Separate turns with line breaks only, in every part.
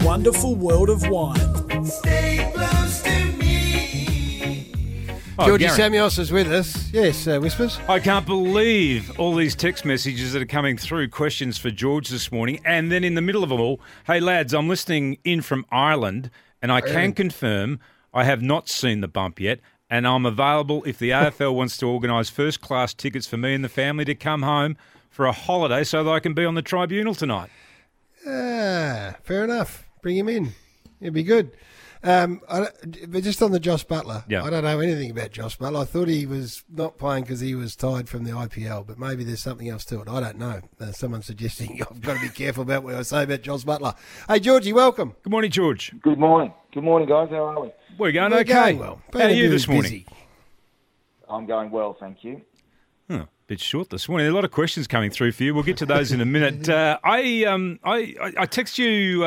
wonderful world of wine.
Stay close to me.
Georgie
Gary.
Samios is with us. Yes, Whispers.
I can't believe all these text messages that are coming through, questions for George this morning. And then in the middle of them all, hey, lads, I'm listening in from Ireland, and I can confirm I have not seen the bump yet, and I'm available if the AFL wants to organise first-class tickets for me and the family to come home for a holiday so that I can be on the tribunal tonight.
Fair enough. Bring him in. It'd be good. But just on the Josh Butler,
Yeah.
I don't know anything about Josh Butler. I thought he was not playing because he was tied from the IPL, but maybe there's something else to it. I don't know. Someone's suggesting I've got to be careful about what I say about Josh Butler. Hey, Georgie, welcome.
Good morning, George.
Good morning. Good morning, guys. How are we?
We're going
We're
okay.
going well.
How are you
Been
this morning?
busy.
I'm going well, thank you.
Oh, bit short this morning. There are a lot of questions coming through for you. We'll get to those in a minute. I text you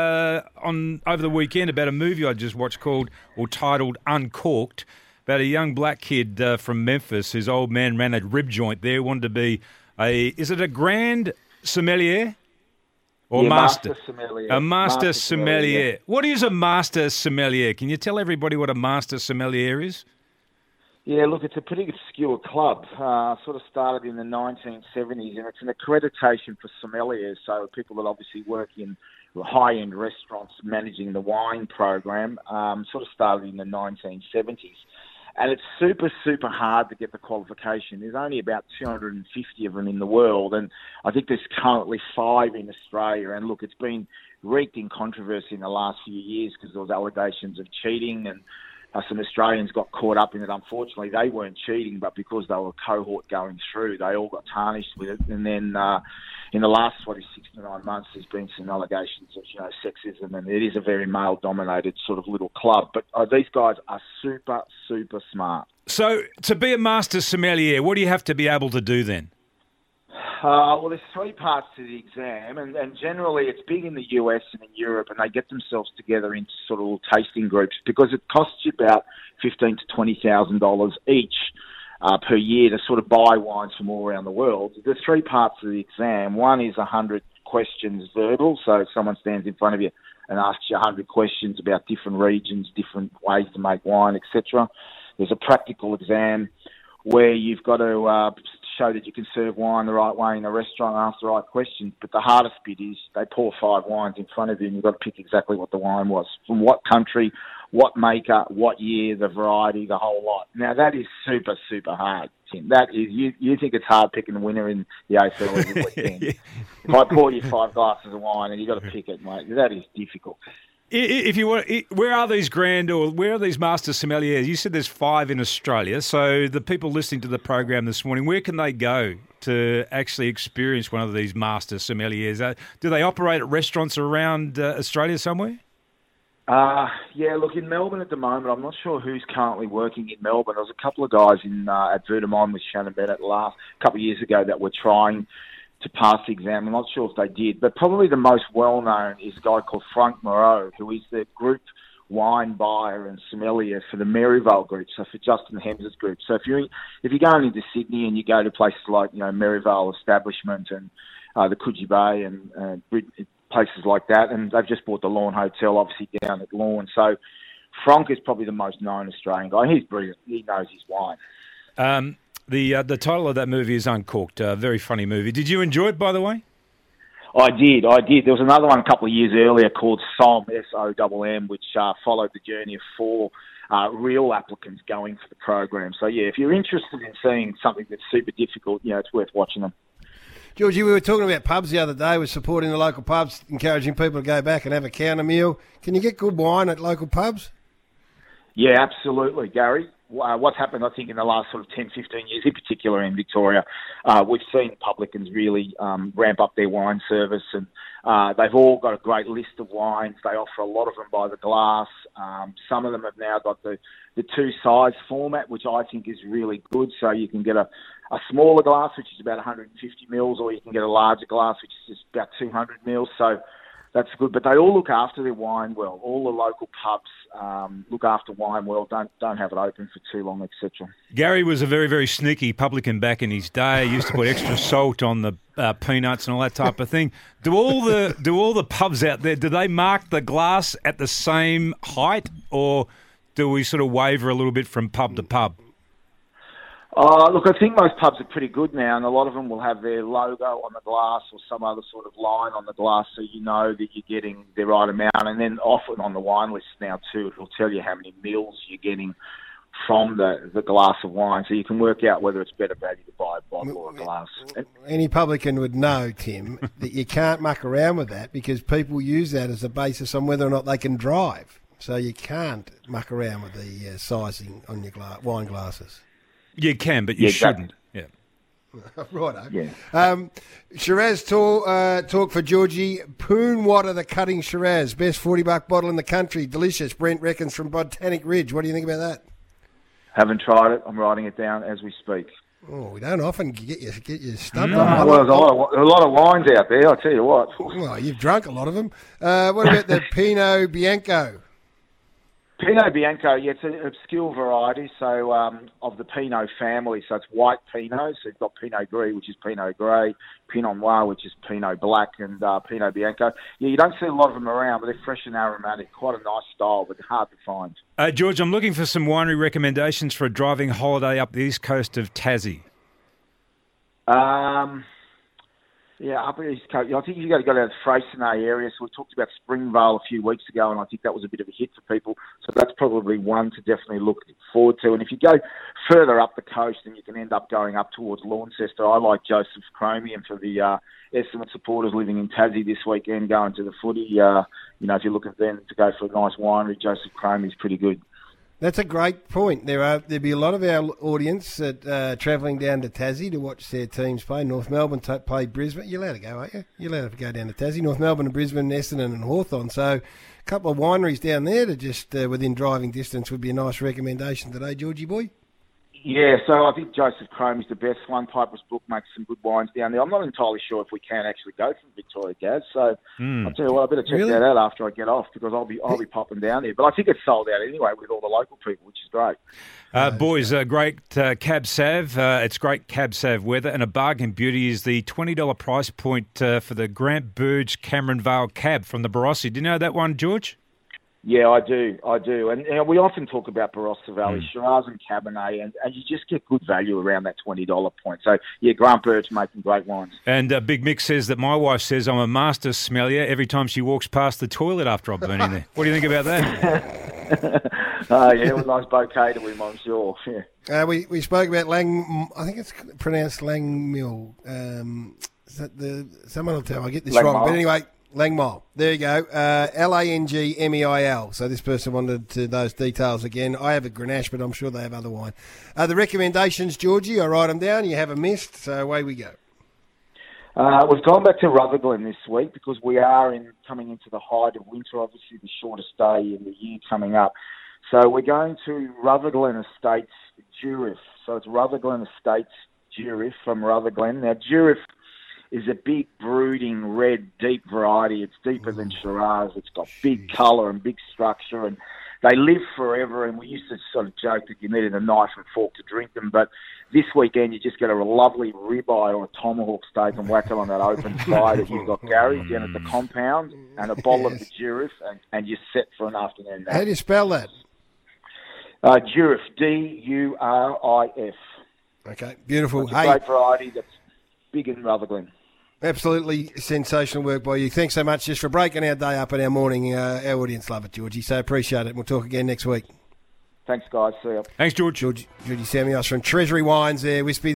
on over the weekend about a movie I just watched titled Uncorked, about a young black kid from Memphis whose old man ran a rib joint there, wanted to be is it a grand sommelier? Or
Yeah,
master?
sommelier.
A master sommelier. What is a master sommelier? Can you tell everybody what a master sommelier is?
Yeah, look, it's a pretty obscure club. Sort of started in the 1970s, and it's an accreditation for sommeliers, so people that obviously work in high-end restaurants managing the wine program. Sort of started in the 1970s. And it's super, super hard to get the qualification. There's only about 250 of them in the world, and I think there's currently 5 in Australia. And look, it's been wreaked in controversy in the last few years because there was allegations of cheating, and some Australians got caught up in it. Unfortunately, they weren't cheating, but because they were a cohort going through, they all got tarnished with it. And then in the last 6 to 9 months, there's been some allegations of sexism, and it is a very male-dominated sort of little club. But these guys are super, super smart.
So to be a master sommelier, what do you have to be able to do then?
Well, there's 3 parts to the exam, and generally it's big in the US and in Europe, and they get themselves together into sort of little tasting groups because it costs you about $15,000 to $20,000 each per year to sort of buy wines from all around the world. There's 3 parts of the exam. One is 100 questions verbal, so someone stands in front of you and asks you 100 questions about different regions, different ways to make wine, etc. There's a practical exam where you've got to show that you can serve wine the right way in a restaurant and ask the right questions. But the hardest bit is they pour 5 wines in front of you and you've got to pick exactly what the wine was, from what country, what maker, what year, the variety, the whole lot. Now, that is super, super hard, Tim. That is, you think it's hard picking the winner in the AFL every weekend. If I pour you 5 glasses of wine and you've got to pick it, mate, that is difficult.
If you want, where are these master sommeliers? You said there's 5 in Australia. So the people listening to the program this morning, where can they go to actually experience one of these master sommeliers? Do they operate at restaurants around Australia somewhere?
Yeah, look, in Melbourne at the moment, I'm not sure who's currently working in Melbourne. There was a couple of guys at Verdamon with Shannon Bennett last couple of years ago that were trying to pass the exam. I'm not sure if they did, but probably the most well-known is a guy called Frank Moreau, who is the group wine buyer and sommelier for the Maryvale group, so for Justin Hems's group. So if you're going into Sydney and you go to places like Maryvale Establishment and the Coogee Bay and places like that, and they've just bought the Lawn Hotel, obviously down at Lawn. So Frank is probably the most known Australian guy. He's brilliant. He knows his wine.
The title of that movie is Uncorked. A very funny movie. Did you enjoy it, by the way?
I did. There was another one a couple of years earlier called SOM, SOMM, which followed the journey of 4 real applicants going for the program. So, yeah, if you're interested in seeing something that's super difficult, it's worth watching them.
Georgie, we were talking about pubs the other day. We're supporting the local pubs, encouraging people to go back and have a counter meal. Can you get good wine at local pubs?
Yeah, absolutely, Gary. What's happened, I think, in the last sort of 10, 15 years, in particular in Victoria, we've seen publicans really ramp up their wine service, and they've all got a great list of wines. They offer a lot of them by the glass. Some of them have now got the 2-size format, which I think is really good. So you can get a smaller glass, which is about 150 mils, or you can get a larger glass, which is just about 200 mils. So that's good. But they all look after their wine well. All the local pubs look after wine well. Don't have it open for too long, etc.
Gary was a very, very sneaky publican back in his day. He used to put extra salt on the peanuts and all that type of thing. Do all the pubs out there, do they mark the glass at the same height, or do we sort of waver a little bit from pub to pub?
Look, I think most pubs are pretty good now, and a lot of them will have their logo on the glass or some other sort of line on the glass, so you know that you're getting the right amount. And then often on the wine list now too, it'll tell you how many mils you're getting from the glass of wine, so you can work out whether it's better value to buy a bottle or a glass.
Any publican would know, Tim, that you can't muck around with that because people use that as a basis on whether or not they can drive. So you can't muck around with the sizing on your wine glasses.
You can, but you shouldn't. Yeah.
Righto.
Yeah.
Shiraz talk for Georgie. Poon Water, the cutting Shiraz. Best $40 bottle in the country. Delicious. Brent reckons from Botanic Ridge. What do you think about that?
Haven't tried it. I'm writing it down as we speak.
Oh, we don't often get you stumped on.
Well, there's a lot of wines out there, I'll tell you what.
Well, you've drunk a lot of them. What about the Pinot Bianco?
Pinot Bianco, yeah, it's an obscure variety, so of the Pinot family. So it's white Pinot, so you've got Pinot Gris, which is Pinot Grey, Pinot Noir, which is Pinot Black, and Pinot Bianco. Yeah, you don't see a lot of them around, but they're fresh and aromatic. Quite a nice style, but hard to find.
George, I'm looking for some winery recommendations for a driving holiday up the east coast of Tassie.
Yeah, up the East Coast. I think you've got to go down to the Freycinet area. So we talked about Springvale a few weeks ago, and I think that was a bit of a hit for people. So that's probably one to definitely look forward to. And if you go further up the coast, then you can end up going up towards Launceston. I like Joseph's Chromium for the Essendon supporters living in Tassie this weekend, going to the footy. If you're looking then to go for a nice winery, Joseph Chromium is pretty good.
That's a great point. There'll be a lot of our audience travelling down to Tassie to watch their teams play. North Melbourne play Brisbane. You're allowed to go, aren't you? You're allowed to go down to Tassie. North Melbourne and Brisbane, Essendon and Hawthorn. So a couple of wineries down there to just within driving distance would be a nice recommendation today, Georgie boy.
Yeah, so I think Joseph Crome is the best one. Piper's Brook makes some good wines down there. I'm not entirely sure if we can actually go from Victoria, Gaz. So I'll tell you what, I better check that out after I get off because I'll be popping down there. But I think it's sold out anyway with all the local people, which is great.
Boys, great Cab Sav. It's great Cab Sav weather, and a bargain beauty is the $20 price point for the Grant Burge Cameron Vale Cab from the Barossa. Do you know that one, George?
Yeah, I do. And we often talk about Barossa Valley, Shiraz and Cabernet, and you just get good value around that $20 point. So, yeah, Grant Burge making great wines. And
Big Mick says that my wife says I'm a master smellier every time she walks past the toilet after I've been in there. What do you think about that?
Yeah, it was a nice bouquet to him, I'm sure. Yeah.
We spoke about I think it's pronounced Langmill. Is that someone will tell me I get this wrong. But anyway, Langmeil. There you go. Langmeil. So this person wanted those details again. I have a Grenache, but I'm sure they have other wine. The recommendations, Georgie, I write them down. You have a missed, so away we go.
We've gone back to Rutherglen this week because we are coming into the height of winter, obviously the shortest day in the year coming up. So we're going to Rutherglen Estates Durif. So it's Rutherglen Estates Durif from Rutherglen. Now, Durif is a big, brooding, red, deep variety. It's deeper than Shiraz. It's got big colour and big structure, and they live forever. And we used to sort of joke that you needed a knife and fork to drink them, but this weekend you just get a lovely ribeye or a tomahawk steak and whack it on that open fire that you've got, Gary, down at the compound, and a bottle of the Durif, and you're set for an afternoon.
How do you spell that?
Durif, D-U-R-I-F.
Okay, beautiful.
It's a great variety that's big in Rutherglen.
Absolutely sensational work by you. Thanks so much just for breaking our day up and our morning. Our audience love it, Georgie, so appreciate it. We'll talk again next week.
Thanks, guys. See you.
Thanks, George.
Georgie Samios from Treasury Wines there. Wispy.